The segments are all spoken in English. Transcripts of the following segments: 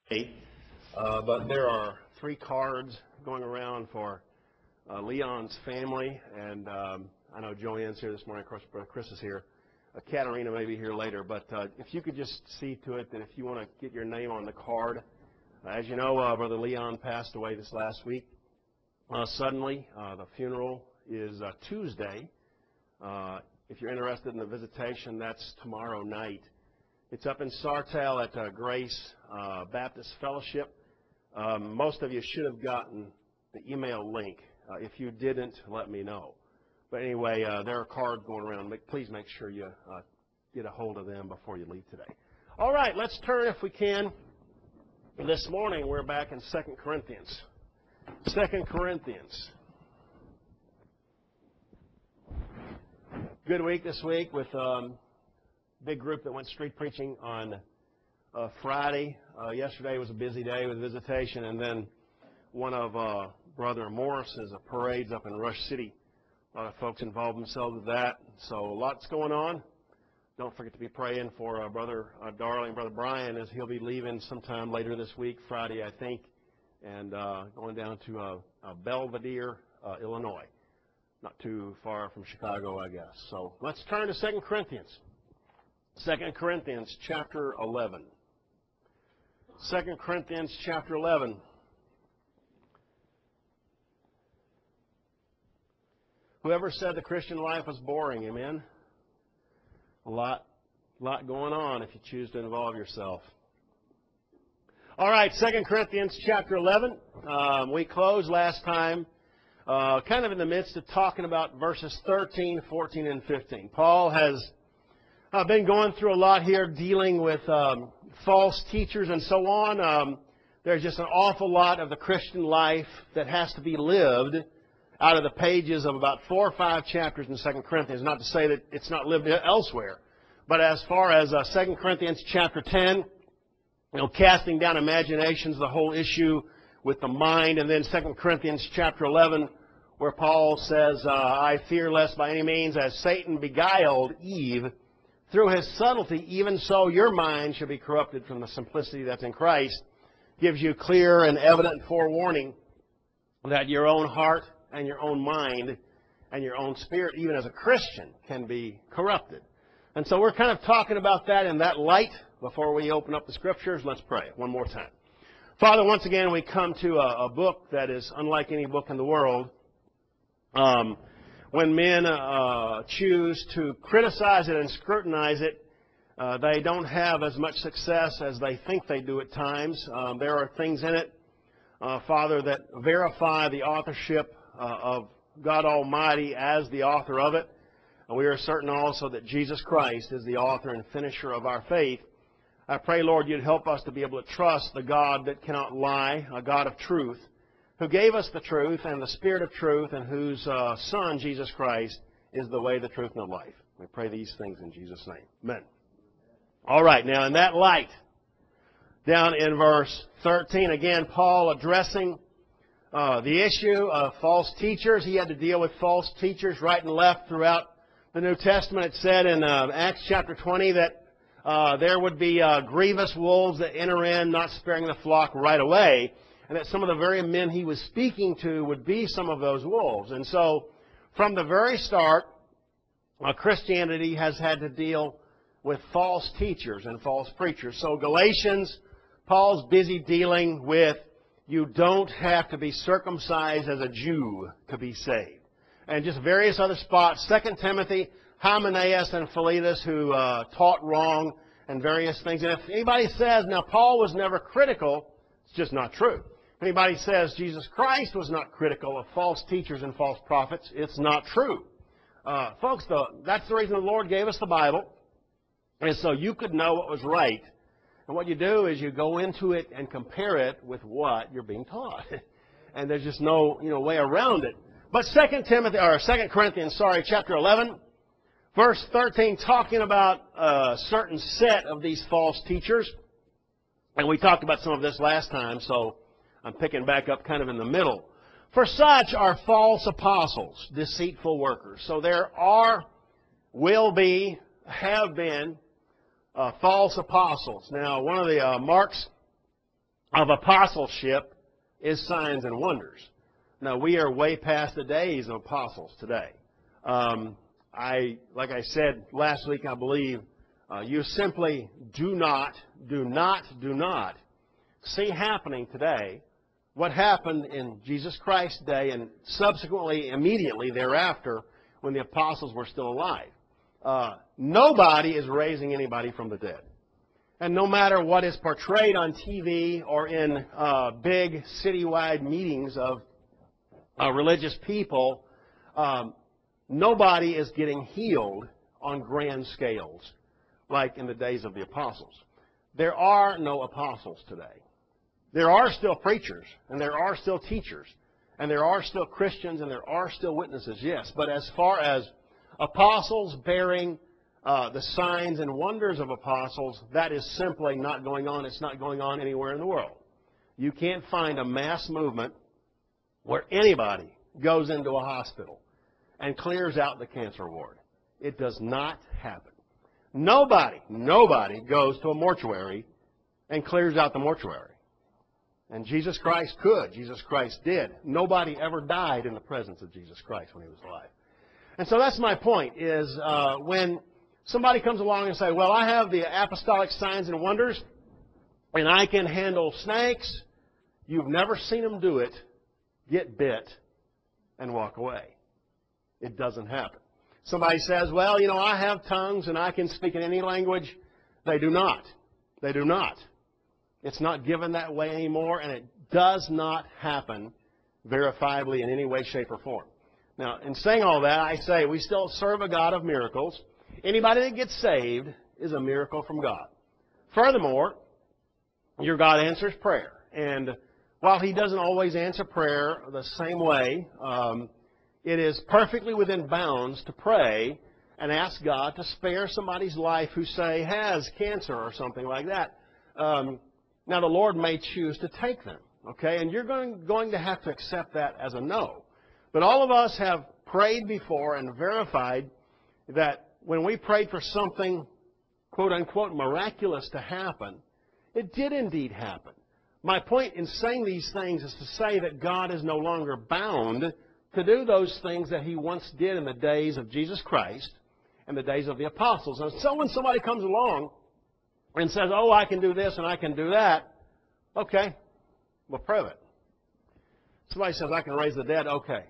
But there are 3 cards going around for Leon's family, and I know Joanne's here this morning. Of course, Brother Chris is here. Katarina may be here later, but if you could just see to it that if you want to get your name on the card. As you know, Brother Leon passed away this last week. Suddenly, the funeral is Tuesday. If you're interested in the visitation, that's tomorrow night. It's up in Sartell at Grace Baptist Fellowship. Most of you should have gotten the email link. If you didn't, let me know. But anyway, there are cards going around. Please make sure you get a hold of them before you leave today. All right, let's turn, if we can. This morning, we're back in 2 Corinthians. 2 Corinthians. Good week this week with big group that went street preaching on Friday. Yesterday was a busy day with visitation, and then one of Brother Morris's parades up in Rush City. A lot of folks involved themselves with that. So lots going on. Don't forget to be praying for Brother Darling, Brother Brian, as he'll be leaving sometime later this week, Friday, I think, and going down to Belvedere, Illinois. Not too far from Chicago, I guess. So let's turn to 2 Corinthians. 2 Corinthians chapter 11. 2 Corinthians chapter 11. Whoever said the Christian life was boring, amen? A lot going on if you choose to involve yourself. All right, 2 Corinthians chapter 11. We closed last time kind of in the midst of talking about verses 13, 14, and 15. Paul has been going through a lot here dealing with false teachers and so on. There's just an awful lot of the Christian life that has to be lived out of the pages of about 4 or 5 chapters in 2 Corinthians. Not to say that it's not lived elsewhere. But as far as 2 Corinthians chapter 10, casting down imaginations, the whole issue with the mind. And then 2 Corinthians chapter 11, where Paul says, I fear lest by any means, as Satan beguiled Eve through his subtlety, even so your mind should be corrupted from the simplicity that's in Christ. Gives you clear and evident forewarning that your own heart and your own mind and your own spirit, even as a Christian, can be corrupted. And so we're kind of talking about that in that light. Before we open up the Scriptures, let's pray one more time. Father, once again, we come to a book that is unlike any book in the world. When men choose to criticize it and scrutinize it, they don't have as much success as they think they do at times. There are things in it, Father, that verify the authorship of God Almighty as the author of it. And we are certain also that Jesus Christ is the author and finisher of our faith. I pray, Lord, you'd help us to be able to trust the God that cannot lie, a God of truth, who gave us the truth and the Spirit of truth, and whose Son, Jesus Christ, is the way, the truth, and the life. We pray these things in Jesus' name. Amen. All right, now in that light, down in verse 13, again, Paul addressing the issue of false teachers. He had to deal with false teachers right and left throughout the New Testament. It said in Acts chapter 20 that there would be grievous wolves that enter in, not sparing the flock right away, and that some of the very men he was speaking to would be some of those wolves. And so, from the very start, Christianity has had to deal with false teachers and false preachers. So Galatians, Paul's busy dealing with you don't have to be circumcised as a Jew to be saved. And just various other spots. 2 Timothy, Hymenaeus and Philetus, who taught wrong and various things. And if anybody says, now Paul was never critical, it's just not true. If anybody says Jesus Christ was not critical of false teachers and false prophets, it's not true. Folks, that's the reason the Lord gave us the Bible, is so you could know what was right. And what you do is you go into it and compare it with what you're being taught. And there's just no way around it. But 2 Corinthians, chapter 11, verse 13, talking about a certain set of these false teachers. And we talked about some of this last time, so I'm picking back up kind of in the middle. For such are false apostles, deceitful workers. So there are, will be, have been false apostles. Now, one of the marks of apostleship is signs and wonders. Now, we are way past the days of apostles today. Like I said last week, I believe, you simply do not see happening today what happened in Jesus Christ's day and subsequently, immediately thereafter, when the apostles were still alive. Nobody is raising anybody from the dead. And no matter what is portrayed on TV or in big citywide meetings of religious people, nobody is getting healed on grand scales like in the days of the apostles. There are no apostles today. There are still preachers, and there are still teachers, and there are still Christians, and there are still witnesses, yes. But as far as apostles bearing the signs and wonders of apostles, that is simply not going on. It's not going on anywhere in the world. You can't find a mass movement where anybody goes into a hospital and clears out the cancer ward. It does not happen. Nobody goes to a mortuary and clears out the mortuary. And Jesus Christ could. Jesus Christ did. Nobody ever died in the presence of Jesus Christ when he was alive. And so that's my point, is when somebody comes along and say, well, I have the apostolic signs and wonders, and I can handle snakes, you've never seen them do it, get bit, and walk away. It doesn't happen. Somebody says, well, I have tongues and I can speak in any language. They do not. They do not. It's not given that way anymore, and it does not happen verifiably in any way, shape, or form. Now, in saying all that, I say we still serve a God of miracles. Anybody that gets saved is a miracle from God. Furthermore, your God answers prayer. And while he doesn't always answer prayer the same way, it is perfectly within bounds to pray and ask God to spare somebody's life who, say, has cancer or something like that. Now, the Lord may choose to take them, okay? And you're going to have to accept that as a no. But all of us have prayed before and verified that when we prayed for something, quote-unquote, miraculous to happen, it did indeed happen. My point in saying these things is to say that God is no longer bound to do those things that he once did in the days of Jesus Christ and the days of the apostles. And so when somebody comes along and says, oh, I can do this and I can do that, okay, well, prove it. Somebody says, I can raise the dead, okay.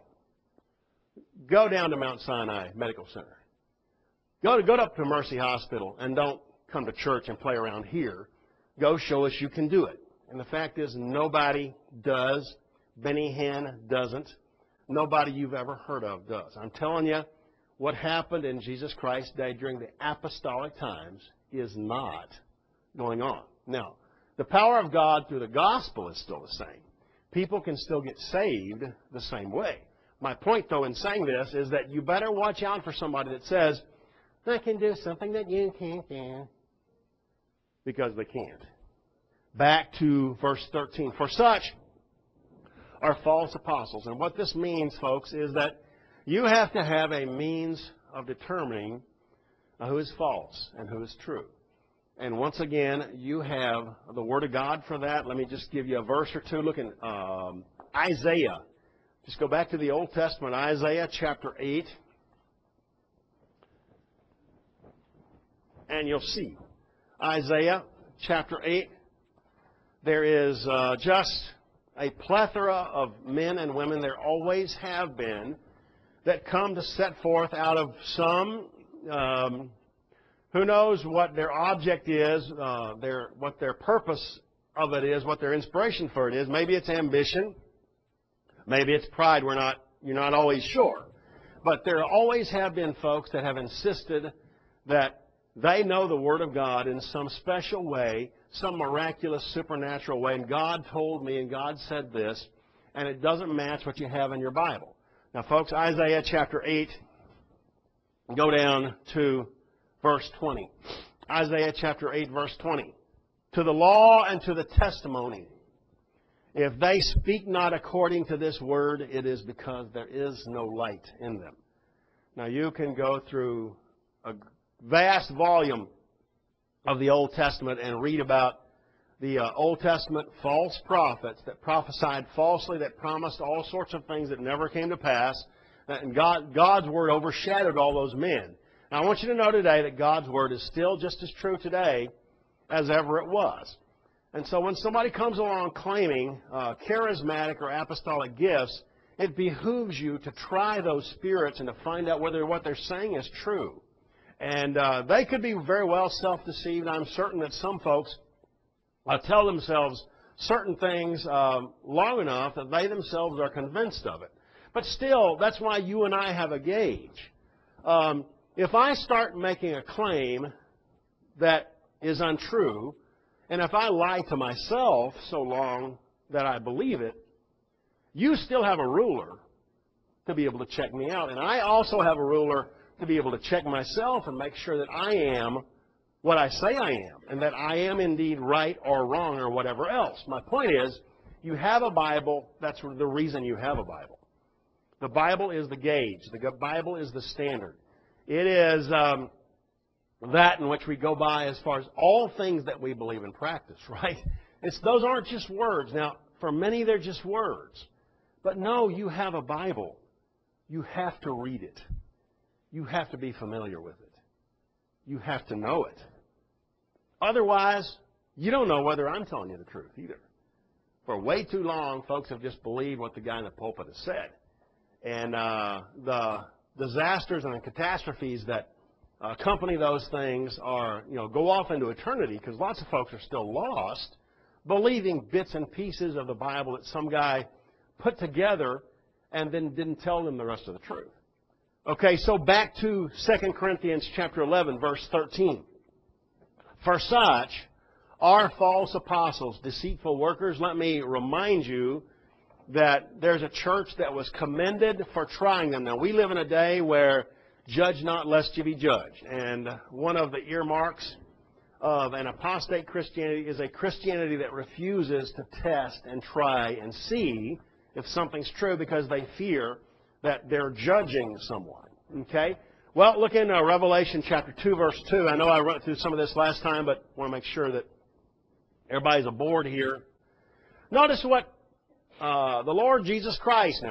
Go down to Mount Sinai Medical Center. Go up to Mercy Hospital and don't come to church and play around here. Go show us you can do it. And the fact is, nobody does. Benny Hinn doesn't. Nobody you've ever heard of does. I'm telling you, what happened in Jesus Christ's day during the apostolic times is not going on. Now, the power of God through the gospel is still the same. People can still get saved the same way. My point, though, in saying this is that you better watch out for somebody that says, I can do something that you can't do. Because they can't. Back to verse 13. For such are false apostles. And what this means, folks, is that you have to have a means of determining who is false and who is true. And once again, you have the Word of God for that. Let me just give you a verse or two. Look in Isaiah. Just go back to the Old Testament, Isaiah chapter 8. And you'll see. Isaiah chapter 8. There is just a plethora of men and women, there always have been, that come to set forth out of some, who knows what their object is, what their purpose of it is, what their inspiration for it is. Maybe it's ambition. Maybe it's pride. You're not always sure. But there always have been folks that have insisted that they know the Word of God in some special way, some miraculous, supernatural way. And God told me, and God said this, and it doesn't match what you have in your Bible. Now, folks, Isaiah chapter 8, go down to verse 20. Isaiah chapter 8, verse 20. To the law and to the testimony, if they speak not according to this word, it is because there is no light in them. Now, you can go through a vast volume of the Old Testament and read about the Old Testament false prophets that prophesied falsely, that promised all sorts of things that never came to pass, and God's Word overshadowed all those men. Now, I want you to know today that God's Word is still just as true today as ever it was. And so when somebody comes along claiming charismatic or apostolic gifts, it behooves you to try those spirits and to find out whether what they're saying is true. And they could be very well self-deceived. I'm certain that some folks tell themselves certain things long enough that they themselves are convinced of it. But still, that's why you and I have a gauge. If I start making a claim that is untrue, and if I lie to myself so long that I believe it, you still have a ruler to be able to check me out. And I also have a ruler to be able to check myself and make sure that I am what I say I am, and that I am indeed right or wrong or whatever else. My point is, you have a Bible. That's the reason you have a Bible. The Bible is the gauge. The Bible is the standard. It is that in which we go by as far as all things that we believe in practice, right? Those aren't just words. Now, for many, they're just words. But no, you have a Bible. You have to read it. You have to be familiar with it. You have to know it. Otherwise, you don't know whether I'm telling you the truth either. For way too long, folks have just believed what the guy in the pulpit has said. And the disasters and the catastrophes that accompany those things are, go off into eternity, because lots of folks are still lost, believing bits and pieces of the Bible that some guy put together and then didn't tell them the rest of the truth. Okay, so back to 2 Corinthians chapter 11, verse 13. For such are false apostles, deceitful workers. Let me remind you that there's a church that was commended for trying them. Now, we live in a day where judge not lest you be judged. And one of the earmarks of an apostate Christianity is a Christianity that refuses to test and try and see if something's true because they fear that they're judging someone. Okay? Well, look in Revelation chapter 2, verse 2. I know I went through some of this last time, but I want to make sure that everybody's aboard here. Notice what the Lord Jesus Christ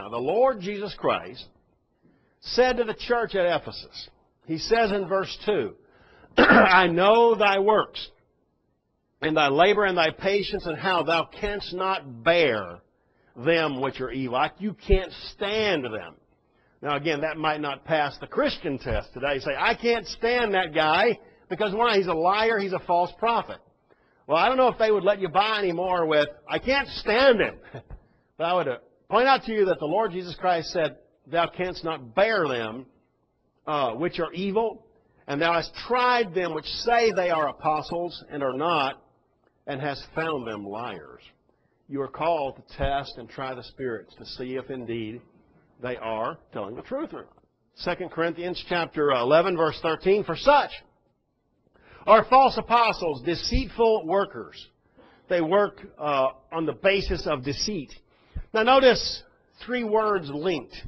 said to the church at Ephesus. He says in verse 2, I know thy works, and thy labor and thy patience, and how thou canst not bear them which are evil. You can't stand them. Now, again, that might not pass the Christian test today. You say, I can't stand that guy because, one, he's a liar, he's a false prophet. Well, I don't know if they would let you by anymore with, I can't stand him. But I would point out to you that the Lord Jesus Christ said, thou canst not bear them which are evil, and thou hast tried them which say they are apostles and are not, and hast found them liars. You are called to test and try the spirits to see if indeed they are telling the truth or not. 2 Corinthians chapter 11, verse 13, for such are false apostles, deceitful workers. They work on the basis of deceit. Now notice three words linked.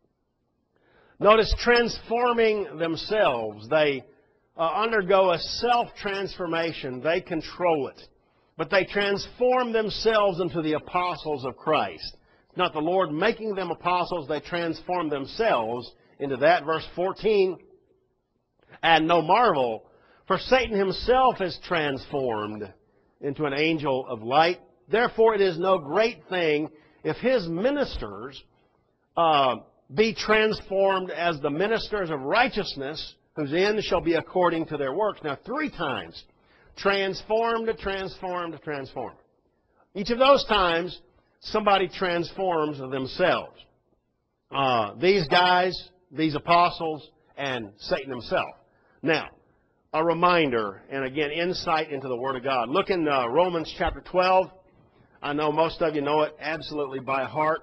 Notice transforming themselves. They undergo a self-transformation. They control it. But they transform themselves into the apostles of Christ. Not the Lord making them apostles. They transform themselves into that. Verse 14, and no marvel, for Satan himself is transformed into an angel of light. Therefore it is no great thing if his ministers be transformed as the ministers of righteousness, whose end shall be according to their works. Now, three times, transformed, transformed, transformed. Each of those times, somebody transforms themselves. These guys, these apostles, and Satan himself. Now, a reminder, and again, insight into the Word of God. Look in Romans chapter 12. I know most of you know it absolutely by heart.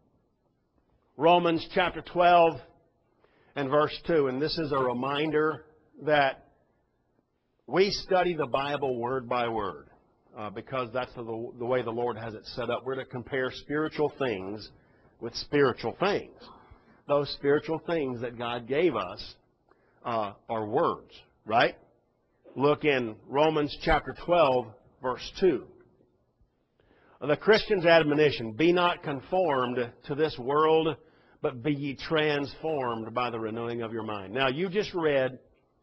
Romans chapter 12 and verse 2. And this is a reminder that we study the Bible word by word because that's the way the Lord has it set up. We're to compare spiritual things with spiritual things. Those spiritual things that God gave us are words, right? Look in Romans chapter 12, verse 2. The Christian's admonition, be not conformed to this world, but be ye transformed by the renewing of your mind. Now, you just read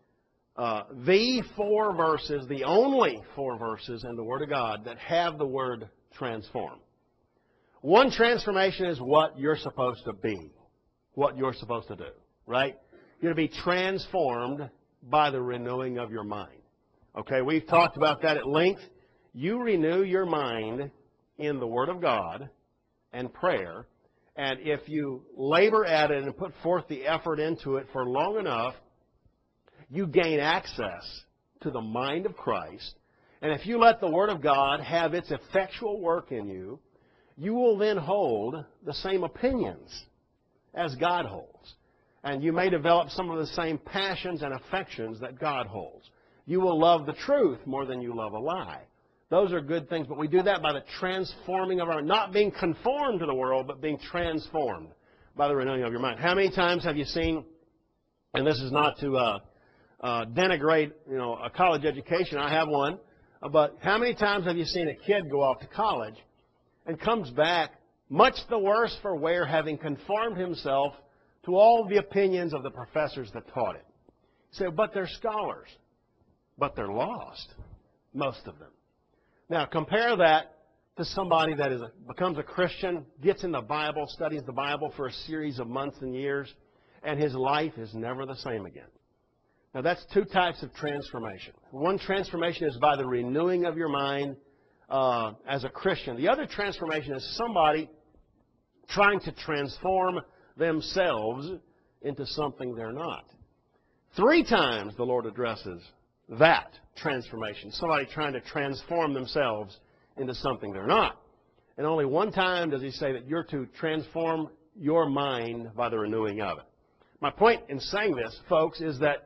the 4 verses, the only 4 verses in the Word of God that have the word transform. One transformation is what you're supposed to be, what you're supposed to do, right? You're to be transformed by the renewing of your mind. Okay, we've talked about that at length. You renew your mind in the Word of God and prayer, and if you labor at it and put forth the effort into it for long enough, you gain access to the mind of Christ. And if you let the Word of God have its effectual work in you, you will then hold the same opinions as God holds. And you may develop some of the same passions and affections that God holds. You will love the truth more than you love a lie. Those are good things, but we do that by the transforming of our, not being conformed to the world, but being transformed by the renewing of your mind. How many times have you seen, and this is not to denigrate, a college education. I have one. But how many times have you seen a kid go off to college and comes back much the worse for wear, having conformed himself to all the opinions of the professors that taught it? You say, but they're scholars. But they're lost, most of them. Now, compare that to somebody that becomes a Christian, gets in the Bible, studies the Bible for a series of months and years, and his life is never the same again. Now, that's 2 types of transformation. One transformation is by the renewing of your mind as a Christian. The other transformation is somebody trying to transform themselves into something they're not. 3 times the Lord addresses that transformation, somebody trying to transform themselves into something they're not. And only 1 time does he say that you're to transform your mind by the renewing of it. My point in saying this, folks, is that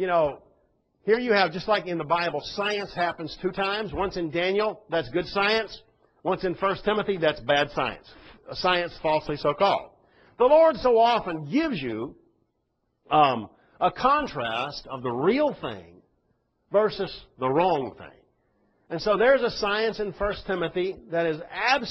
here you have, just like in the Bible, science happens 2 times. Once in Daniel, that's good science. Once in 1 Timothy, that's bad science. Science falsely so called. The Lord so often gives you a contrast of the real thing versus the wrong thing. And so there's a science in 1 Timothy that is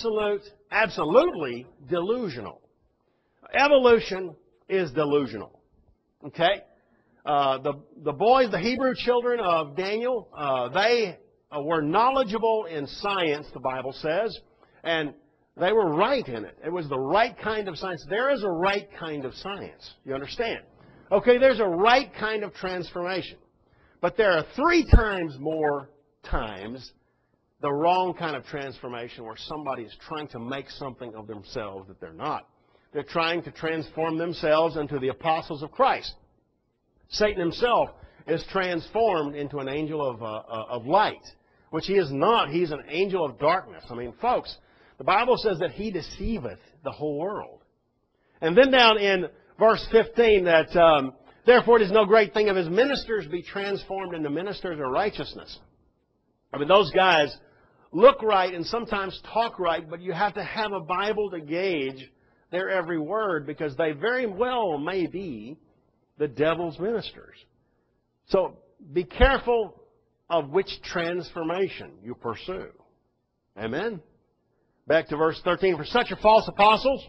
absolutely delusional. Evolution is delusional. Okay? The boys, the Hebrew children of Daniel, they were knowledgeable in science, the Bible says, and they were right in it. It was the right kind of science. There is a right kind of science. You understand? Okay, there's a right kind of transformation. But there are 3 times more times the wrong kind of transformation where somebody is trying to make something of themselves that they're not. They're trying to transform themselves into the apostles of Christ. Satan himself is transformed into an angel of light, which he is not. He's an angel of darkness. I mean, folks, the Bible says that he deceiveth the whole world. And then down in verse 15 that, therefore it is no great thing if his ministers be transformed into ministers of righteousness. I mean, those guys look right and sometimes talk right, but you have to have a Bible to gauge their every word, because they very well may be the devil's ministers. So be careful of which transformation you pursue. Amen? Back to verse 13. For such are false apostles,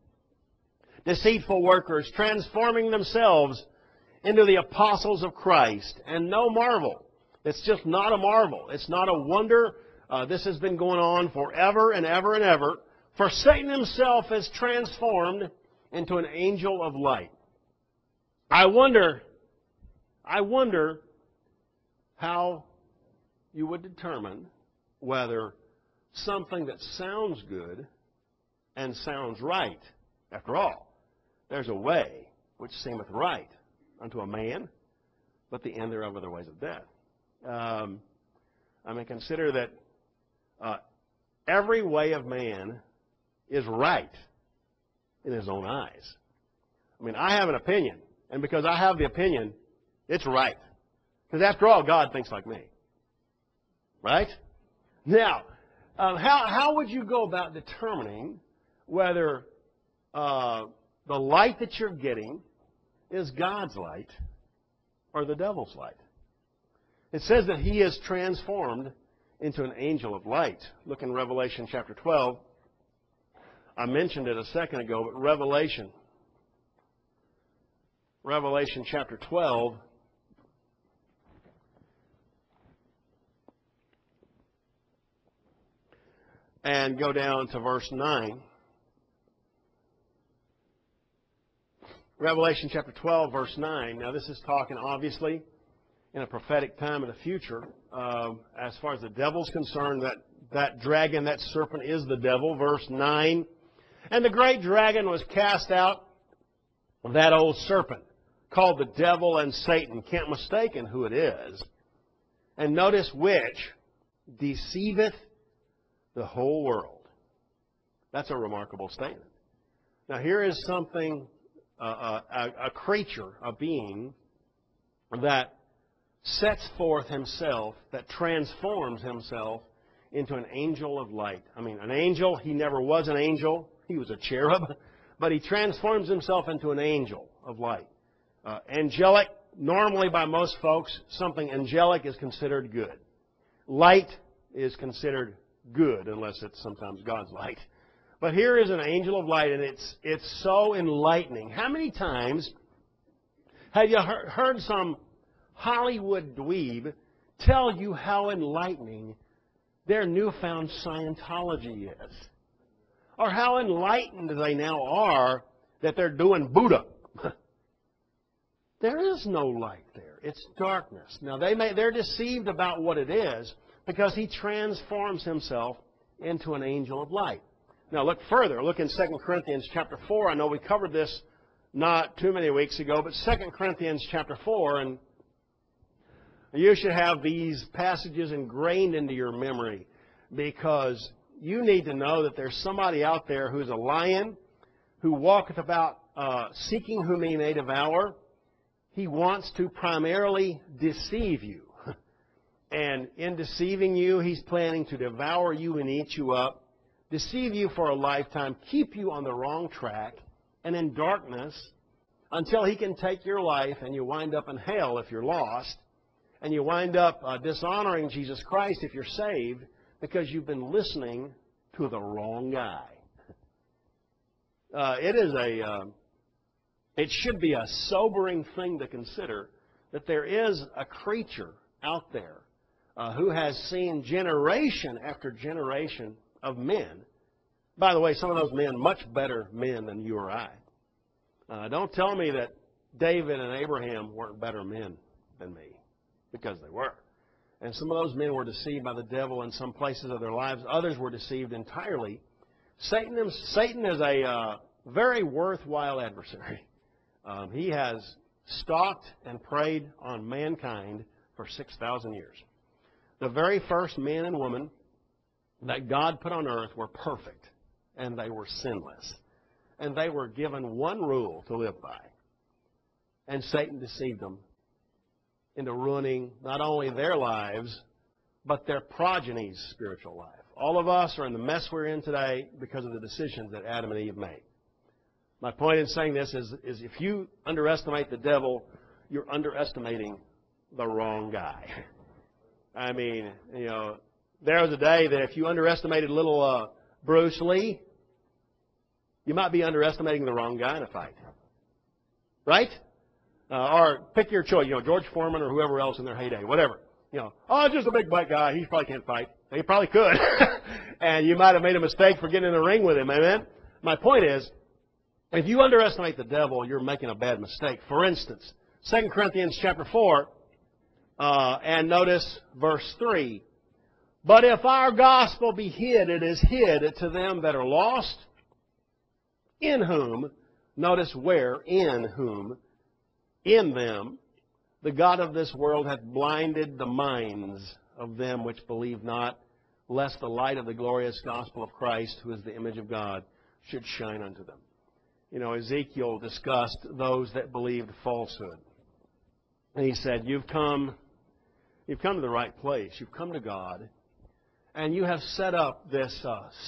deceitful workers, transforming themselves into the apostles of Christ. And no marvel. It's just not a marvel. It's not a wonder. This has been going on forever and ever and ever. For Satan himself is transformed into an angel of light. I wonder how you would determine whether something that sounds good and sounds right. After all, there's a way which seemeth right unto a man, but the end thereof are the ways of death. Consider that every way of man is right in his own eyes. I have an opinion. And because I have the opinion, it's right. Because after all, God thinks like me. Right? Now, how would you go about determining whether the light that you're getting is God's light or the devil's light? It says that he is transformed into an angel of light. Look in Revelation chapter 12. I mentioned it a second ago, but Revelation chapter 12. And go down to verse 9. Revelation chapter 12, verse 9. Now this is talking obviously in a prophetic time in the future. As far as the devil's concerned, that dragon, that serpent is the devil. Verse 9. And the great dragon was cast out, that old serpent, called the devil and Satan. Can't mistake in who it is. And notice which deceiveth the whole world. That's a remarkable statement. Now here is something, a creature, a being, that sets forth himself, that transforms himself into an angel of light. I mean, an angel, he never was an angel. He was a cherub. But he transforms himself into an angel of light. Angelic, normally by most folks, something angelic is considered good. Light is considered good, unless it's sometimes God's light. But here is an angel of light, and it's so enlightening. How many times have you heard some Hollywood dweeb tell you how enlightening their newfound Scientology is? Or how enlightened they now are that they're doing Buddha. There is no light there. It's darkness. Now, they're deceived about what it is, because he transforms himself into an angel of light. Now look further. Look in 2 Corinthians chapter 4. I know we covered this not too many weeks ago, but 2 Corinthians chapter 4, and you should have these passages ingrained into your memory, because you need to know that there's somebody out there who's a lion, who walketh about seeking whom he may devour. He wants to primarily deceive you. And in deceiving you, he's planning to devour you and eat you up, deceive you for a lifetime, keep you on the wrong track and in darkness until he can take your life and you wind up in hell if you're lost, and you wind up dishonoring Jesus Christ if you're saved, because you've been listening to the wrong guy. It should be a sobering thing to consider that there is a creature out there who has seen generation after generation of men. By the way, some of those men, much better men than you or I. Don't tell me that David and Abraham weren't better men than me, because they were. And some of those men were deceived by the devil in some places of their lives. Others were deceived entirely. Satan is a very worthwhile adversary. He has stalked and preyed on mankind for 6,000 years. The very first man and woman that God put on earth were perfect, and they were sinless. And they were given one rule to live by. And Satan deceived them into ruining not only their lives, but their progeny's spiritual life. All of us are in the mess we're in today because of the decisions that Adam and Eve made. My point in saying this is if you underestimate the devil, you're underestimating the wrong guy. I mean, there was a day that if you underestimated little Bruce Lee, you might be underestimating the wrong guy in a fight. Right? Or pick your choice, George Foreman or whoever else in their heyday, whatever. Just a big black guy, he probably can't fight. He probably could. And you might have made a mistake for getting in the ring with him, amen? My point is, if you underestimate the devil, you're making a bad mistake. For instance, 2 Corinthians chapter 4, and notice verse 3. But if our gospel be hid, it is hid to them that are lost, in whom, notice where, in whom, in them, the God of this world hath blinded the minds of them which believe not, lest the light of the glorious gospel of Christ, who is the image of God, should shine unto them. Ezekiel discussed those that believed falsehood. And he said, you've come to the right place. You've come to God. And you have set up this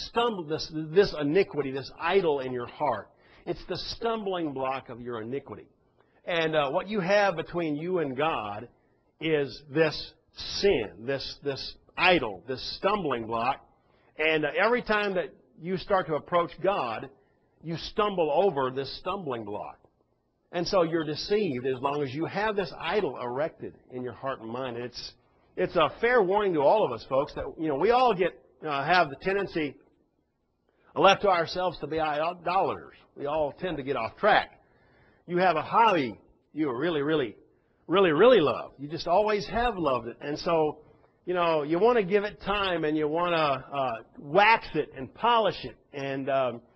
iniquity, this idol in your heart. It's the stumbling block of your iniquity. And what you have between you and God is this sin, this idol, this stumbling block. And every time that you start to approach God, you stumble over this stumbling block. And so you're deceived as long as you have this idol erected in your heart and mind. And it's a fair warning to all of us, folks, that we all have the tendency left to ourselves to be idolaters. We all tend to get off track. You have a hobby you really, really, really, really love. You just always have loved it. And so, you want to give it time, and you want to wax it and polish it and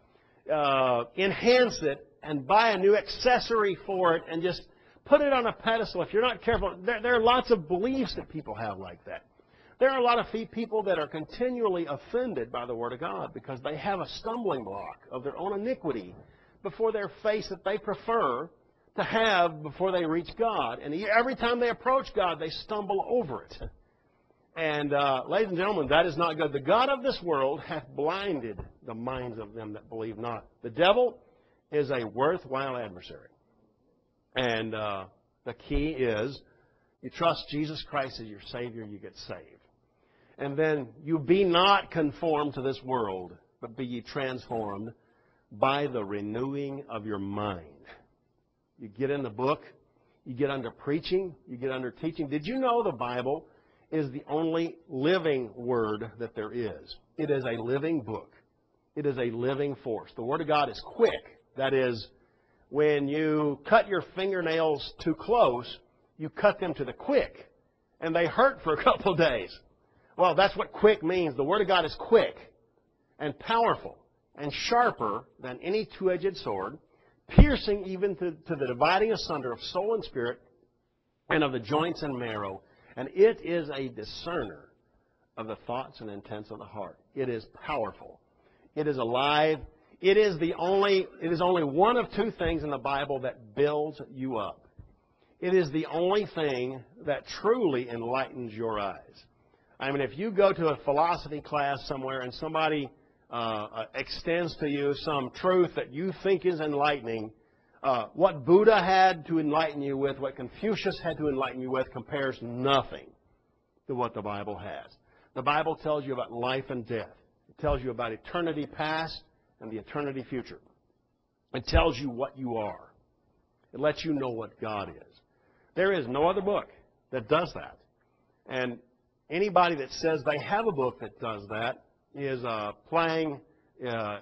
enhance it and buy a new accessory for it and just put it on a pedestal. If you're not careful, there are lots of beliefs that people have like that. There are a lot of people that are continually offended by the Word of God because they have a stumbling block of their own iniquity before their face that they prefer to have before they reach God. And every time they approach God, they stumble over it. And, ladies and gentlemen, that is not good. The God of this world hath blinded the minds of them that believe not. The devil is a worthwhile adversary. And the key is you trust Jesus Christ as your Savior, you get saved. And then you be not conformed to this world, but be ye transformed by the renewing of your mind. You get in the book, you get under preaching, you get under teaching. Did you know the Bible is the only living word that there is? It is a living book. It is a living force. The Word of God is quick. That is, when you cut your fingernails too close, you cut them to the quick, and they hurt for a couple of days. Well, that's what quick means. The Word of God is quick and powerful and sharper than any two-edged sword, piercing even to the dividing asunder of soul and spirit and of the joints and marrow. And it is a discerner of the thoughts and intents of the heart. It is powerful. It is alive. It is only one of two things in the Bible that builds you up. It is the only thing that truly enlightens your eyes. I mean, if you go to a philosophy class somewhere and somebody extends to you some truth that you think is enlightening, what Buddha had to enlighten you with, what Confucius had to enlighten you with, compares nothing to what the Bible has. The Bible tells you about life and death. It tells you about eternity past and the eternity future. It tells you what you are. It lets you know what God is. There is no other book that does that. And anybody that says they have a book that does that is playing in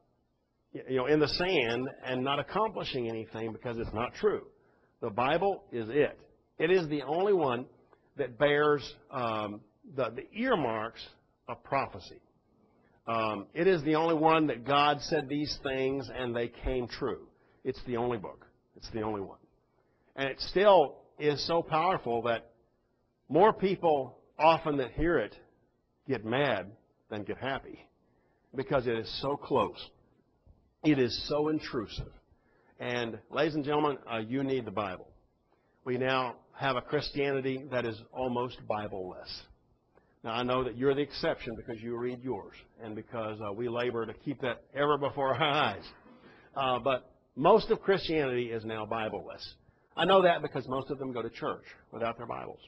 the sand and not accomplishing anything because it's not true. The Bible is it. It is the only one that bears the earmarks of prophecy. It is the only one that God said these things and they came true. It's the only book. It's the only one. And it still is so powerful that more people often that hear it get mad than get happy because it is so close. It is so intrusive. And, ladies and gentlemen, you need the Bible. We now have a Christianity that is almost Bible-less. Now, I know that you're the exception because you read yours and because we labor to keep that ever before our eyes. But most of Christianity is now Bible-less. I know that because most of them go to church without their Bibles.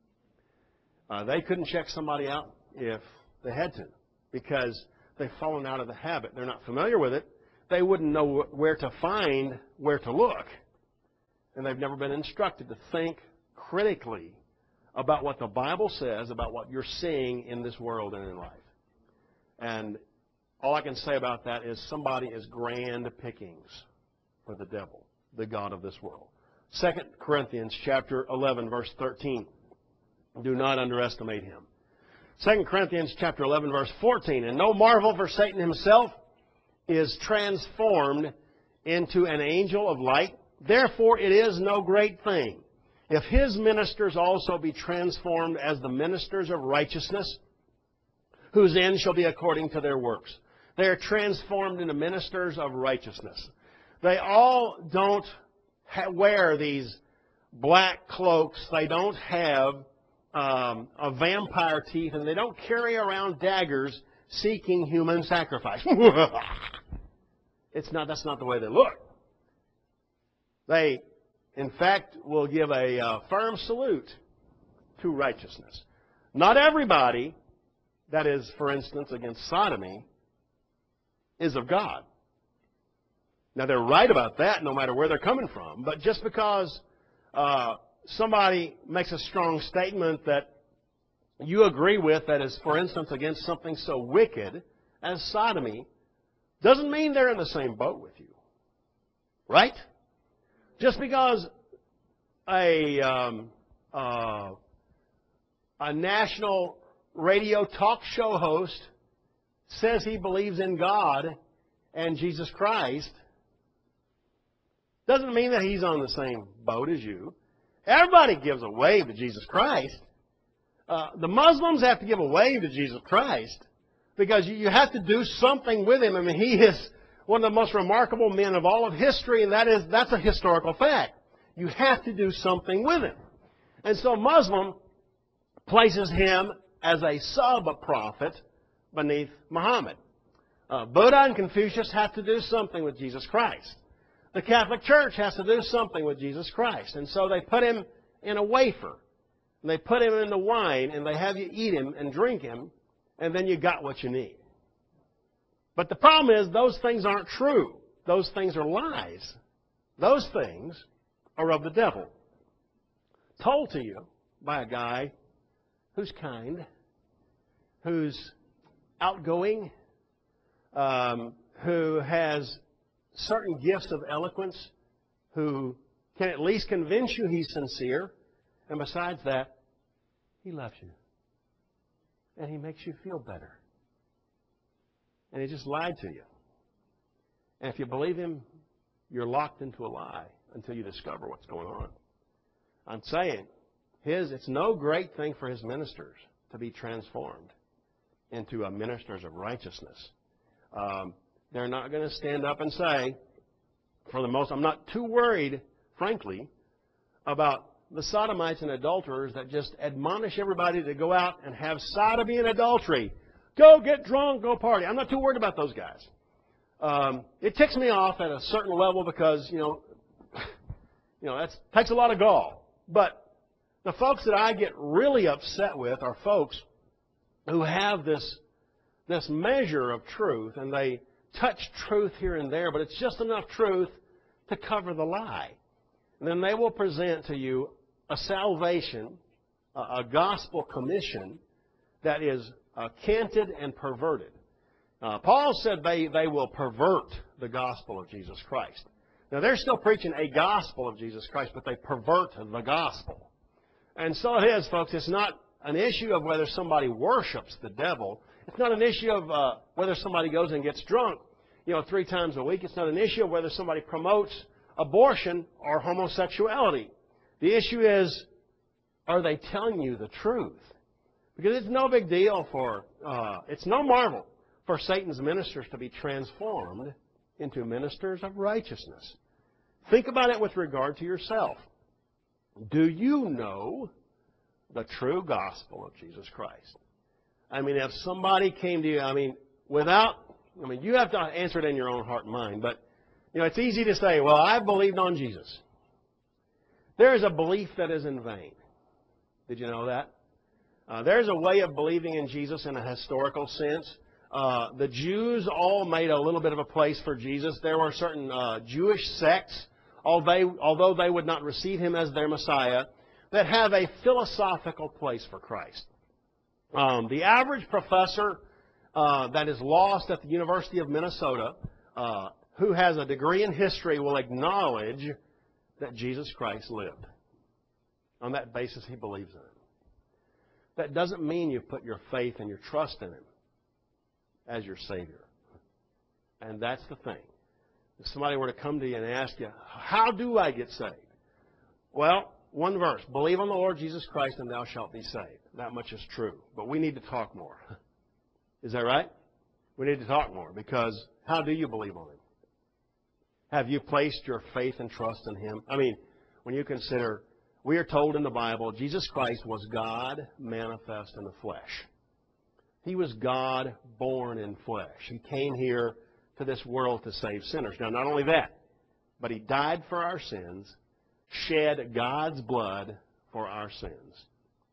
They couldn't check somebody out if they had to because they've fallen out of the habit. They're not familiar with it. They wouldn't know where to find, where to look. And they've never been instructed to think critically about what the Bible says about what you're seeing in this world and in life. And all I can say about that is somebody is grand pickings for the devil, the god of this world. 2 Corinthians chapter 11, verse 13. Do not underestimate him. 2 Corinthians chapter 11, verse 14. And no marvel, for Satan himself is transformed into an angel of light. Therefore it is no great thing if his ministers also be transformed as the ministers of righteousness, whose end shall be according to their works. They are transformed into ministers of righteousness. They all don't wear these black cloaks. They don't have a vampire teeth, and they don't carry around daggers seeking human sacrifice. That's not the way they look. They, in fact, will give a firm salute to righteousness. Not everybody that is, for instance, against sodomy is of God. Now, they're right about that no matter where they're coming from. But just because somebody makes a strong statement that you agree with that is, for instance, against something so wicked as sodomy, doesn't mean they're in the same boat with you. Right? Just because a national radio talk show host says he believes in God and Jesus Christ doesn't mean that he's on the same boat as you. Everybody gives a wave to Jesus Christ. The Muslims have to give a wave to Jesus Christ because you have to do something with him. I mean, he is one of the most remarkable men of all of history, and that's a historical fact. You have to do something with him. And so Muslim places him as a sub-prophet beneath Muhammad. Buddha and Confucius have to do something with Jesus Christ. The Catholic Church has to do something with Jesus Christ. And so they put him in a wafer. And they put him in the wine, and they have you eat him and drink him, and then you got what you need. But the problem is those things aren't true. Those things are lies. Those things are of the devil. Told to you by a guy who's kind, who's outgoing, who has certain gifts of eloquence, who can at least convince you he's sincere, and besides that, he loves you. And he makes you feel better. And he just lied to you. And if you believe him, you're locked into a lie until you discover what's going on. I'm saying, it's no great thing for his ministers to be transformed into ministers of righteousness. They're not going to stand up and say, I'm not too worried, frankly, about the sodomites and adulterers that just admonish everybody to go out and have sodomy and adultery. Go get drunk, go party. I'm not too worried about those guys. It ticks me off at a certain level because, that takes a lot of gall. But the folks that I get really upset with are folks who have this measure of truth, and they touch truth here and there, but it's just enough truth to cover the lie. And then they will present to you a salvation, a gospel commission that is canted and perverted. Paul said they will pervert the gospel of Jesus Christ. Now, they're still preaching a gospel of Jesus Christ, but they pervert the gospel. And so it is, folks. It's not an issue of whether somebody worships the devil. It's not an issue of whether somebody goes and gets drunk, 3 times a week. It's not an issue of whether somebody promotes abortion or homosexuality. The issue is, are they telling you the truth? Because it's no big deal it's no marvel for Satan's ministers to be transformed into ministers of righteousness. Think about it with regard to yourself. Do you know the true gospel of Jesus Christ? I mean, if somebody came to you, you have to answer it in your own heart and mind, but, it's easy to say, well, I've believed on Jesus. There is a belief that is in vain. Did you know that? There's a way of believing in Jesus in a historical sense. The Jews all made a little bit of a place for Jesus. There were certain Jewish sects, although they would not receive him as their Messiah, that have a philosophical place for Christ. The average professor that is lost at the University of Minnesota, who has a degree in history, will acknowledge that Jesus Christ lived. On that basis, he believes in him. That doesn't mean you've put your faith and your trust in him as your Savior. And that's the thing. If somebody were to come to you and ask you, how do I get saved? Well, one verse, believe on the Lord Jesus Christ and thou shalt be saved. That much is true. But we need to talk more. Is that right? We need to talk more because how do you believe on him? Have you placed your faith and trust in him? When you consider, we are told in the Bible, Jesus Christ was God manifest in the flesh. He was God born in flesh. He came here to this world to save sinners. Now, not only that, but he died for our sins, shed God's blood for our sins.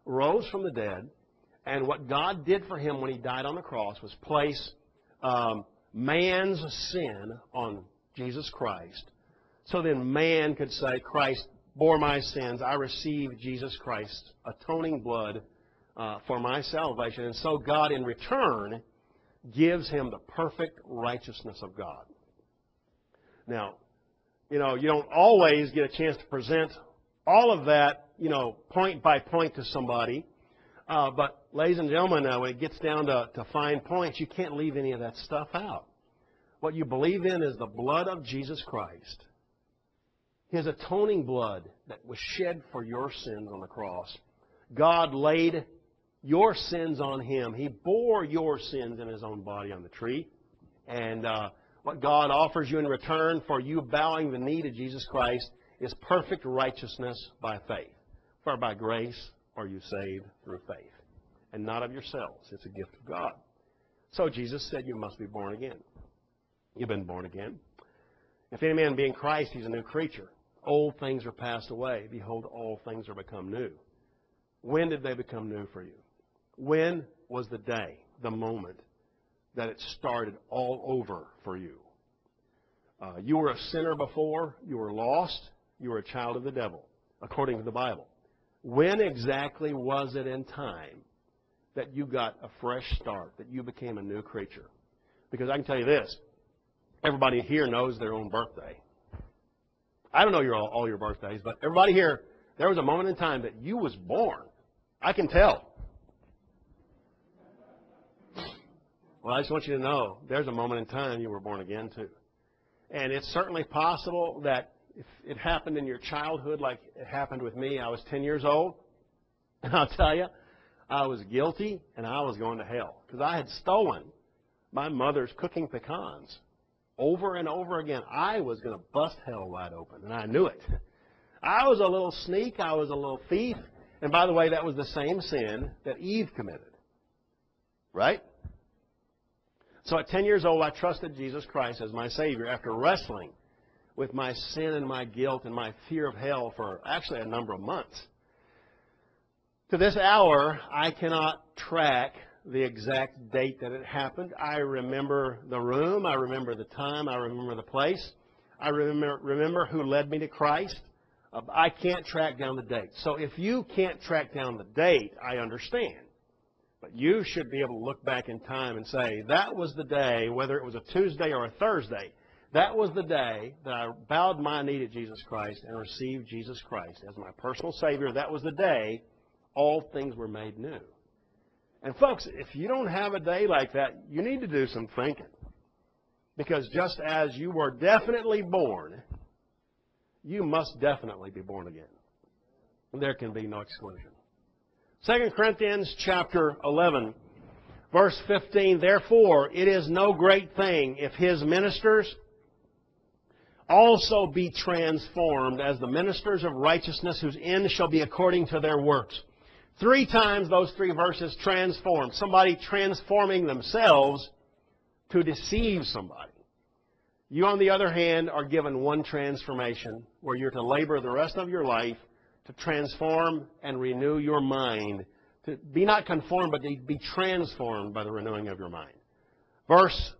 rose from the dead, and what God did for him when he died on the cross was place man's sin on Jesus Christ. So then man could say, Christ bore my sins. I receive Jesus Christ's atoning blood for my salvation. And so God, in return, gives him the perfect righteousness of God. Now, you don't always get a chance to present all of that, point by point to somebody. But, ladies and gentlemen, when it gets down to fine points, you can't leave any of that stuff out. What you believe in is the blood of Jesus Christ. His atoning blood that was shed for your sins on the cross. God laid your sins on him. He bore your sins in his own body on the tree. And what God offers you in return for you bowing the knee to Jesus Christ is perfect righteousness by faith. For by grace are you saved through faith, and not of yourselves. It's a gift of God. So Jesus said you must be born again. You've been born again. If any man be in Christ, he's a new creature. Old things are passed away. Behold, all things are become new. When did they become new for you? When was the day, the moment, that it started all over for you? You were a sinner before. You were lost. You were a child of the devil, according to the Bible. When exactly was it in time that you got a fresh start, that you became a new creature? Because I can tell you this, everybody here knows their own birthday. I don't know all your birthdays, but everybody here, there was a moment in time that you was born. I can tell. Well, I just want you to know, there's a moment in time you were born again too. And it's certainly possible that if it happened in your childhood like it happened with me, I was 10 years old, and I'll tell you, I was guilty and I was going to hell because I had stolen my mother's cooking pecans. Over and over again, I was going to bust hell wide open, and I knew it. I was a little sneak. I was a little thief. And by the way, that was the same sin that Eve committed. Right? So at 10 years old, I trusted Jesus Christ as my Savior after wrestling with my sin and my guilt and my fear of hell for actually a number of months. To this hour, I cannot track the exact date that it happened. I remember the room. I remember the time. I remember the place. I remember who led me to Christ. I can't track down the date. So if you can't track down the date, I understand. But you should be able to look back in time and say, that was the day, whether it was a Tuesday or a Thursday, that was the day that I bowed my knee to Jesus Christ and received Jesus Christ as my personal Savior. That was the day all things were made new. And folks, if you don't have a day like that, you need to do some thinking. Because just as you were definitely born, you must definitely be born again. There can be no exclusion. 2 Corinthians chapter 11, verse 15, therefore it is no great thing if his ministers also be transformed as the ministers of righteousness, whose end shall be according to their works. 3 times those 3 verses transformed. Somebody transforming themselves to deceive somebody. You, on the other hand, are given one transformation where you're to labor the rest of your life to transform and renew your mind. To be not conformed, but to be transformed by the renewing of your mind. Verse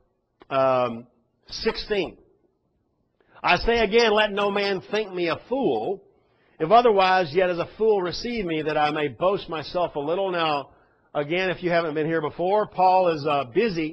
16. I say again, let no man think me a fool. If otherwise, yet as a fool receive me, that I may boast myself a little. Now, again, if you haven't been here before, Paul is busy.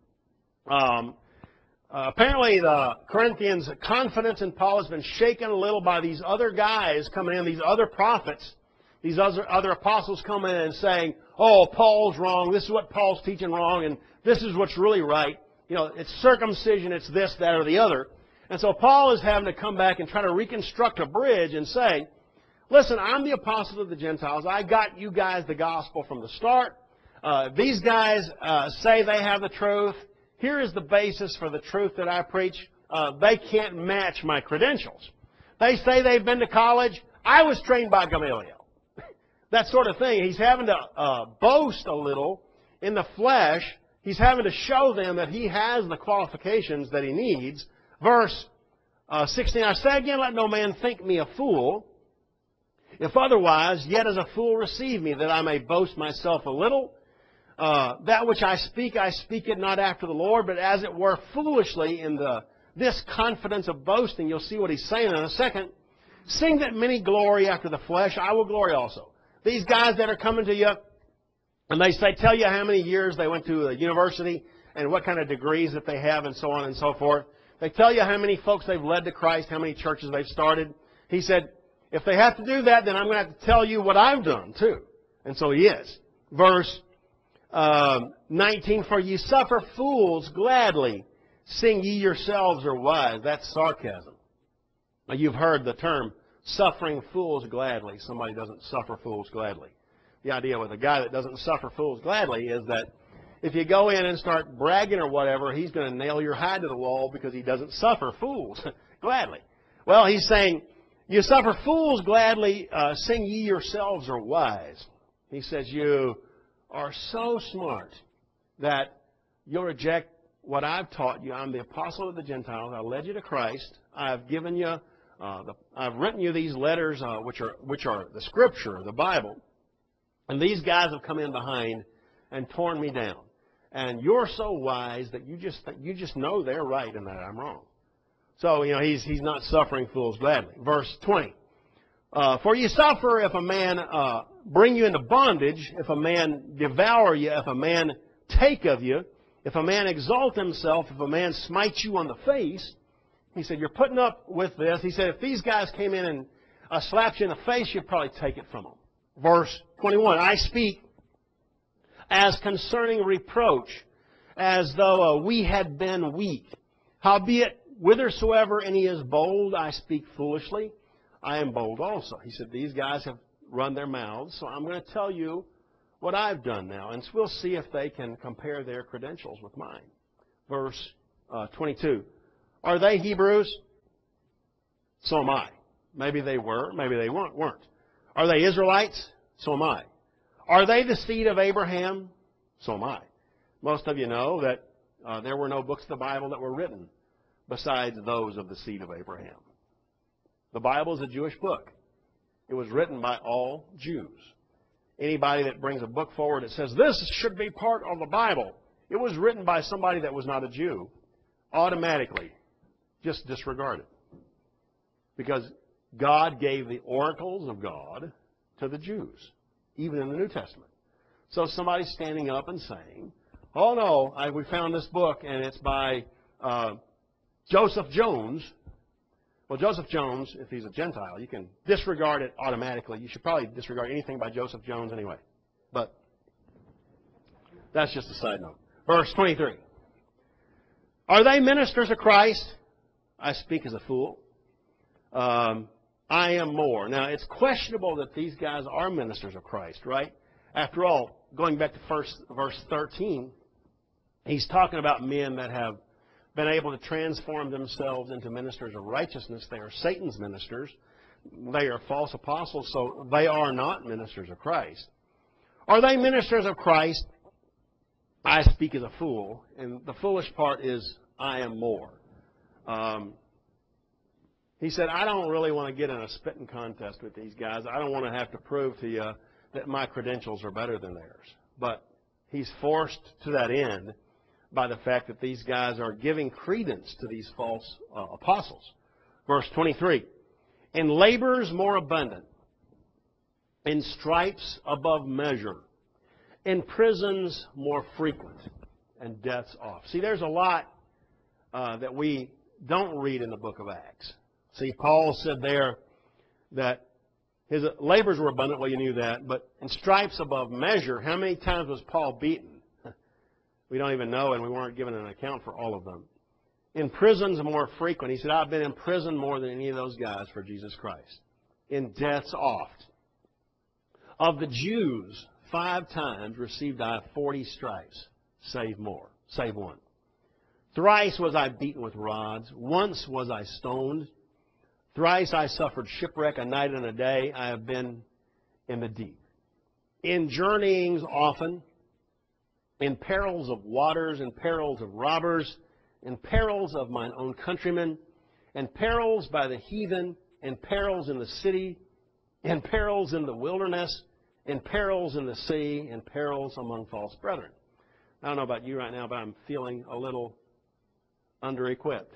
Apparently, the Corinthians' confidence in Paul has been shaken a little by these other guys coming in, these other prophets, these other apostles coming in and saying, oh, Paul's wrong, this is what Paul's teaching wrong, and this is what's really right. It's circumcision, it's this, that, or the other. And so Paul is having to come back and try to reconstruct a bridge and say, listen, I'm the apostle of the Gentiles. I got you guys the gospel from the start. These guys say they have the truth. Here is the basis for the truth that I preach. They can't match my credentials. They say they've been to college. I was trained by Gamaliel. That sort of thing. He's having to boast a little in the flesh. He's having to show them that he has the qualifications that he needs. Verse 16, I say again, let no man think me a fool. If otherwise, yet as a fool receive me, that I may boast myself a little. That which I speak it not after the Lord, but as it were foolishly in this confidence of boasting. You'll see what he's saying in a second. Seeing that many glory after the flesh, I will glory also. These guys that are coming to you, and they say, tell you how many years they went to a university and what kind of degrees that they have and so on and so forth. They tell you how many folks they've led to Christ, how many churches they've started. He said, if they have to do that, then I'm going to have to tell you what I've done too. And so he is. Verse 19, for ye suffer fools gladly, seeing ye yourselves are wise. That's sarcasm. Now, you've heard the term suffering fools gladly. Somebody doesn't suffer fools gladly. The idea with a guy that doesn't suffer fools gladly is that if you go in and start bragging or whatever, he's going to nail your hide to the wall because he doesn't suffer fools gladly. Well, he's saying, you suffer fools gladly, seeing ye yourselves are wise. He says, you are so smart that you'll reject what I've taught you. I'm the apostle of the Gentiles. I led you to Christ. I've given you, I've written you these letters, which are the Scripture, the Bible. And these guys have come in behind and torn me down. And you're so wise that you just know they're right and that I'm wrong. So, he's not suffering fools gladly. Verse 20. For ye suffer if a man bring you into bondage, if a man devour you, if a man take of you, if a man exalt himself, if a man smite you on the face. He said, you're putting up with this. He said, if these guys came in and slapped you in the face, you'd probably take it from them. Verse 21, I speak as concerning reproach, as though we had been weak. Howbeit, whithersoever any is bold, I speak foolishly. I am bold also. He said, these guys have run their mouths, so I'm going to tell you what I've done now. And we'll see if they can compare their credentials with mine. Verse 22. Are they Hebrews? So am I. Maybe they were, maybe they weren't. Are they Israelites? So am I. Are they the seed of Abraham? So am I. Most of you know that there were no books of the Bible that were written besides those of the seed of Abraham. The Bible is a Jewish book. It was written by all Jews. Anybody that brings a book forward that says, this should be part of the Bible, it was written by somebody that was not a Jew, automatically just disregard it. Because God gave the oracles of God to the Jews, even in the New Testament. So somebody's standing up and saying, oh no, we found this book and it's by Joseph Jones. Well, Joseph Jones, if he's a Gentile, you can disregard it automatically. You should probably disregard anything by Joseph Jones anyway. But that's just a side note. Verse 23. Are they ministers of Christ? I speak as a fool. I am more. Now, it's questionable that these guys are ministers of Christ, right? After all, going back to verse 13, he's talking about men that have been able to transform themselves into ministers of righteousness. They are Satan's ministers. They are false apostles, so they are not ministers of Christ. Are they ministers of Christ? I speak as a fool. And the foolish part is, I am more. He said, I don't really want to get in a spitting contest with these guys. I don't want to have to prove to you that my credentials are better than theirs. But he's forced to that end by the fact that these guys are giving credence to these false apostles. Verse 23, in labors more abundant, in stripes above measure, in prisons more frequent, and deaths oft. See, there's a lot that we don't read in the book of Acts. See, Paul said there that his labors were abundant. Well, you knew that. But in stripes above measure, how many times was Paul beaten? We don't even know, and we weren't given an account for all of them. In prisons more frequent. He said, I've been in prison more than any of those guys for Jesus Christ. In deaths oft. Of the Jews, 5 times received I 40 stripes, save one. Thrice was I beaten with rods. Once was I stoned. Thrice I suffered shipwreck, a night and a day. I have been in the deep. In journeyings often, in perils of waters, in perils of robbers, in perils of mine own countrymen, in perils by the heathen, in perils in the city, in perils in the wilderness, in perils in the sea, in perils among false brethren. I don't know about you right now, but I'm feeling a little under-equipped.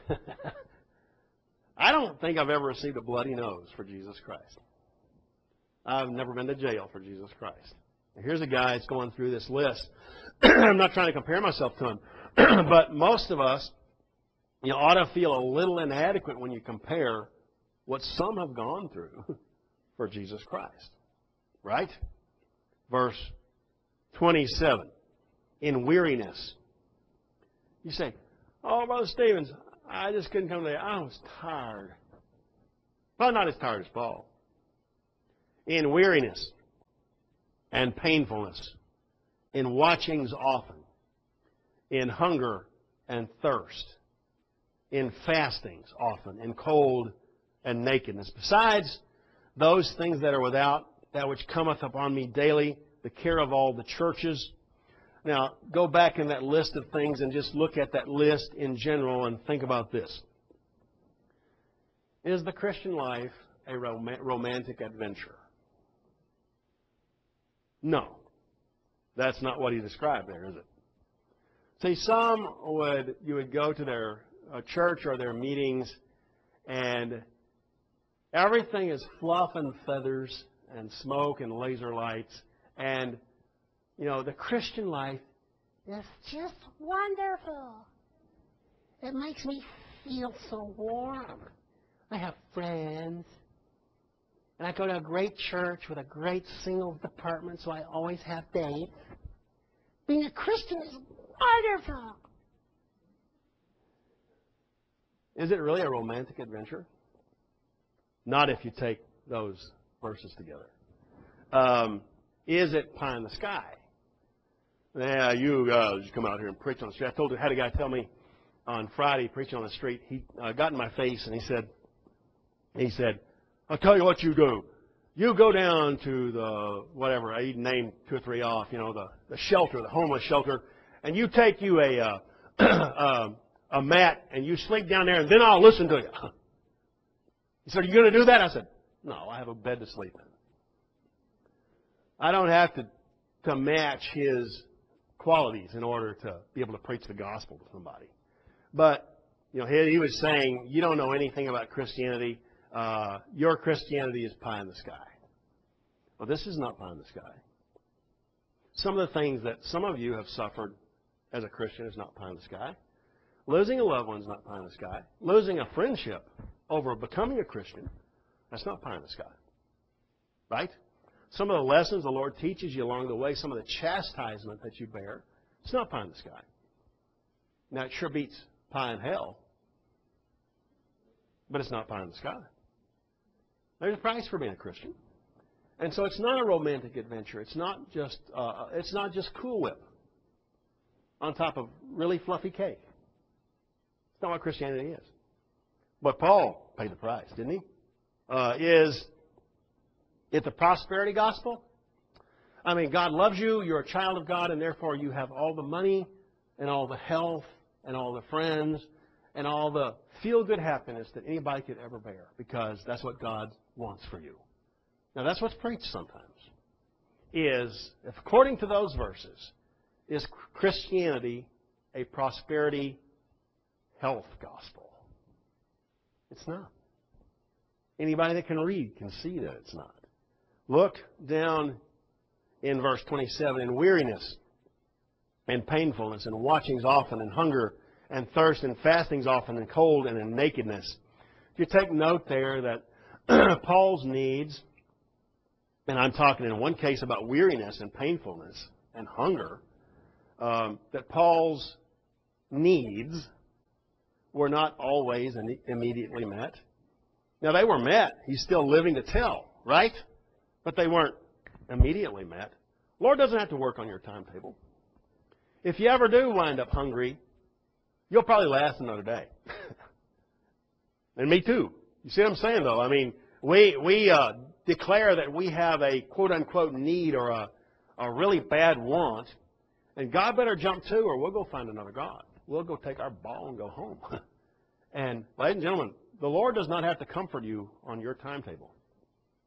I don't think I've ever received a bloody nose for Jesus Christ. I've never been to jail for Jesus Christ. Here's a guy that's going through this list. I'm not trying to compare myself to him, but most of us, ought to feel a little inadequate when you compare what some have gone through for Jesus Christ. Right? Verse 27. In weariness. You say, oh, Brother Stevens, I just couldn't come today. I was tired. Well, not as tired as Paul. In weariness and painfulness, in watchings often, in hunger and thirst, in fastings often, in cold and nakedness. Besides those things that are without, that which cometh upon me daily, the care of all the churches. Now, go back in that list of things and just look at that list in general and think about this. Is the Christian life a romantic adventure? No. That's not what he described there, is it? See, you would go to their church or their meetings, and everything is fluff and feathers and smoke and laser lights. And, the Christian life is just wonderful. It makes me feel so warm. I have friends. And I go to a great church with a great singles department, so I always have dates. Being a Christian is wonderful. Is it really a romantic adventure? Not if you take those verses together. Is it pie in the sky? Yeah, you just come out here and preach on the street. I had a guy tell me on Friday, preaching on the street, he got in my face and he said, I'll tell you what you do. You go down to the, whatever, I even named 2 or 3 off, the shelter, the homeless shelter, and you take you a mat and you sleep down there and then I'll listen to you. He said, are you going to do that? I said, no, I have a bed to sleep in. I don't have to match his qualities in order to be able to preach the gospel to somebody. But, he was saying, you don't know anything about Christianity. Your Christianity is pie in the sky. Well, this is not pie in the sky. Some of the things that some of you have suffered as a Christian is not pie in the sky. Losing a loved one is not pie in the sky. Losing a friendship over becoming a Christian, that's not pie in the sky. Right? Some of the lessons the Lord teaches you along the way, some of the chastisement that you bear, it's not pie in the sky. Now, it sure beats pie in hell, but it's not pie in the sky. There's a price for being a Christian. And so it's not a romantic adventure. It's not just Cool Whip on top of really fluffy cake. It's not what Christianity is. But Paul paid the price, didn't he? Is it the prosperity gospel? I mean, God loves you, you're a child of God, and therefore you have all the money and all the health and all the friends and all the feel-good happiness that anybody could ever bear, because that's what God wants for you. Now, that's what's preached sometimes. If according to those verses, is Christianity a prosperity health gospel? It's not. Anybody that can read can see that it's not. Look down in verse 27, in weariness and painfulness and watchings often and hunger and thirst and fastings often and cold and in nakedness. If you take note there that Paul's needs, and I'm talking in one case about weariness and painfulness and hunger, that Paul's needs were not always immediately met. Now, they were met. He's still living to tell, right? But they weren't immediately met. Lord doesn't have to work on your timetable. If you ever do wind up hungry, you'll probably last another day. And me too. You see what I'm saying, though? I mean, we declare that we have a quote-unquote need or a really bad want, and God better jump too, or we'll go find another God. We'll go take our ball and go home. And, ladies and gentlemen, the Lord does not have to comfort you on your timetable.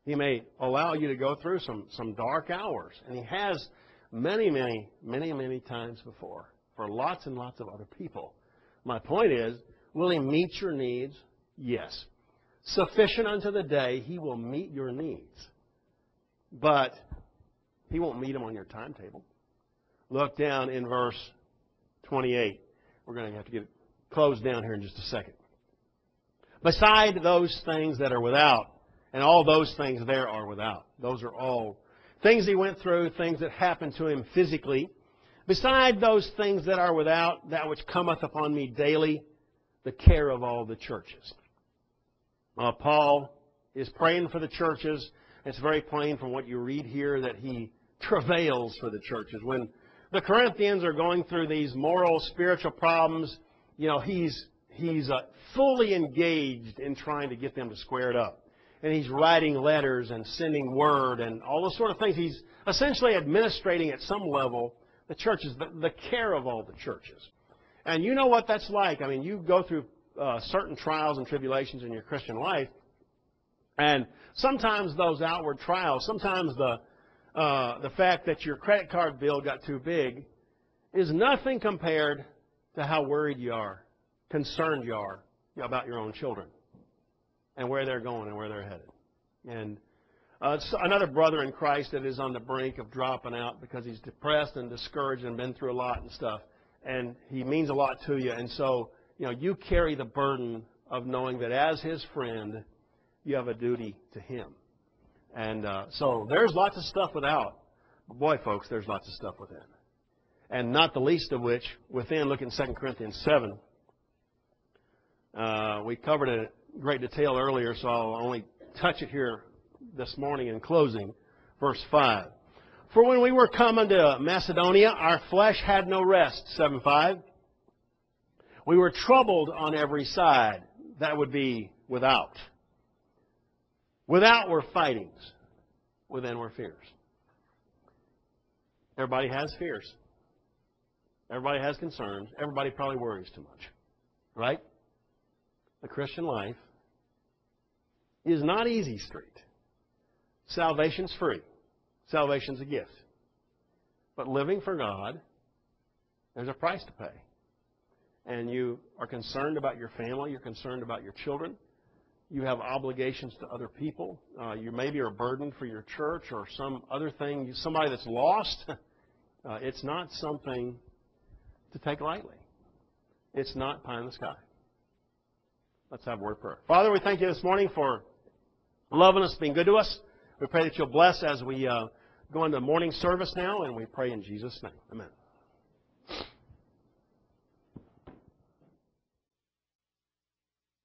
He may allow you to go through some dark hours. And He has many times before for lots and lots of other people. My point is, will He meet your needs? Yes. Sufficient unto the day, He will meet your needs. But He won't meet them on your timetable. Look down in verse 28. We're going to have to get it closed down here in just a second. Beside those things that are without, and all those things there are without. Those are all things He went through, things that happened to Him physically. Beside those things that are without, that which cometh upon me daily, the care of all the churches. Paul is praying for the churches. It's very plain from what you read here that he travails for the churches. When the Corinthians are going through these moral, spiritual problems, he's fully engaged in trying to get them to square it up. And he's writing letters and sending word and all those sort of things. He's essentially administrating at some level the churches, the care of all the churches. And you know what that's like. I mean, you go through certain trials and tribulations in your Christian life, and sometimes those outward trials, sometimes the fact that your credit card bill got too big is nothing compared to how worried you are, concerned you are about your own children and where they're going and where they're headed. And another brother in Christ that is on the brink of dropping out because he's depressed and discouraged and been through a lot and stuff. And he means a lot to you. And so, you carry the burden of knowing that as his friend, you have a duty to him. And so there's lots of stuff without. But boy, folks, there's lots of stuff within. And not the least of which, within, look in 2 Corinthians 7. We covered it in great detail earlier, so I'll only touch it here this morning in closing. Verse 5. For when we were come unto Macedonia, our flesh had no rest. 7:5. We were troubled on every side. That would be without. Without were fightings. Within were fears. Everybody has fears. Everybody has concerns. Everybody probably worries too much. Right? The Christian life is not easy street. Salvation's free. Salvation's a gift. But living for God, there's a price to pay. And you are concerned about your family. You're concerned about your children. You have obligations to other people. You maybe are burdened for your church or some other thing. Somebody that's lost. It's not something to take lightly. It's not pie in the sky. Let's have a word of prayer. Father, we thank you this morning for loving us, being good to us. We pray that you'll bless as we go into morning service now, and we pray in Jesus' name. Amen.